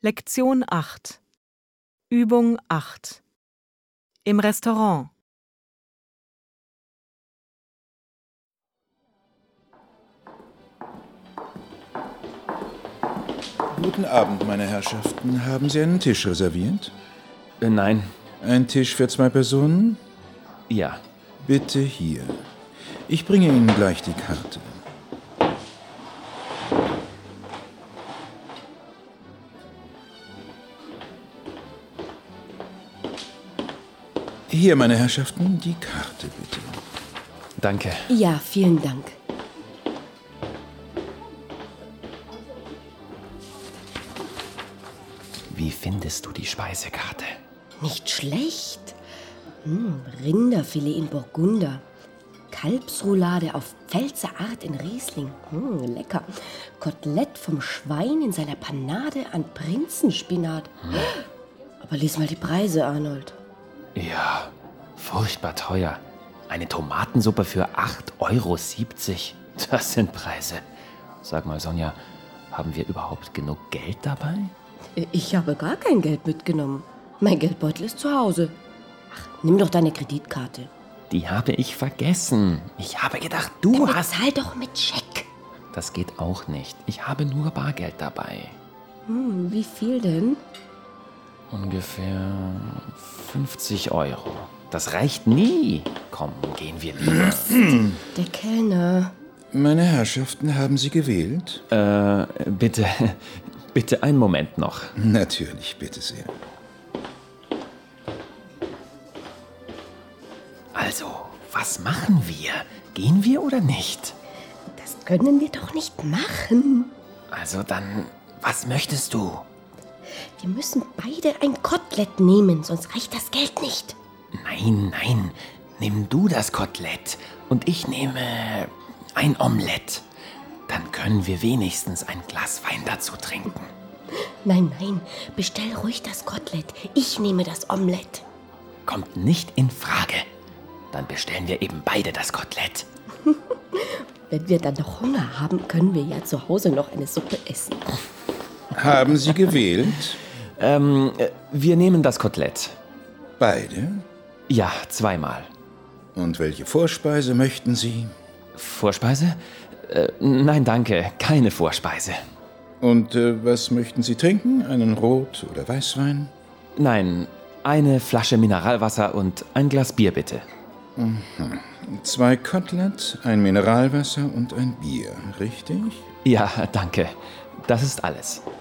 Lektion 8. Übung 8. Im Restaurant. Guten Abend, meine Herrschaften. Haben Sie einen Tisch reserviert? Nein. Ein Tisch für 2 Personen? Ja. Bitte hier. Ich bringe Ihnen gleich die Karte. Hier, meine Herrschaften, die Karte bitte. Danke. Ja, vielen Dank. Wie findest du die Speisekarte? Nicht schlecht. Rinderfilet in Burgunder. Kalbsroulade auf Pfälzer Art in Riesling. Lecker. Kotelett vom Schwein in seiner Panade an Prinzenspinat. Aber lies mal die Preise, Arnold. Ja, furchtbar teuer. Eine Tomatensuppe für 8,70 €. Das sind Preise. Sag mal, Sonja, haben wir überhaupt genug Geld dabei? Ich habe gar kein Geld mitgenommen. Mein Geldbeutel ist zu Hause. Ach, nimm doch deine Kreditkarte. Die habe ich vergessen. Ich habe gedacht, du hast... Bezahl doch mit Scheck. Das geht auch nicht. Ich habe nur Bargeld dabei. Wie viel denn? Ungefähr 50 €. Das reicht nie. Komm, gehen wir lieber. Der Kellner. Meine Herrschaften, haben Sie gewählt? Bitte einen Moment noch. Natürlich, bitte sehr. Also, was machen wir? Gehen wir oder nicht? Das können wir doch nicht machen. Also dann, was möchtest du? Wir müssen beide ein Kotelett nehmen, sonst reicht das Geld nicht. Nein, nimm du das Kotelett und ich nehme ein Omelett. Dann können wir wenigstens ein Glas Wein dazu trinken. Nein, bestell ruhig das Kotelett. Ich nehme das Omelett. Kommt nicht in Frage. Dann bestellen wir eben beide das Kotelett. Wenn wir dann noch Hunger haben, können wir ja zu Hause noch eine Suppe essen. Haben Sie gewählt? Wir nehmen das Kotelett. Beide? Ja, 2-mal. Und welche Vorspeise möchten Sie? Vorspeise? Nein, danke, keine Vorspeise. Und was möchten Sie trinken? Einen Rot- oder Weißwein? Nein, eine Flasche Mineralwasser und ein Glas Bier, bitte. 2 Kotelett, ein Mineralwasser und ein Bier, richtig? Ja, danke. Das ist alles.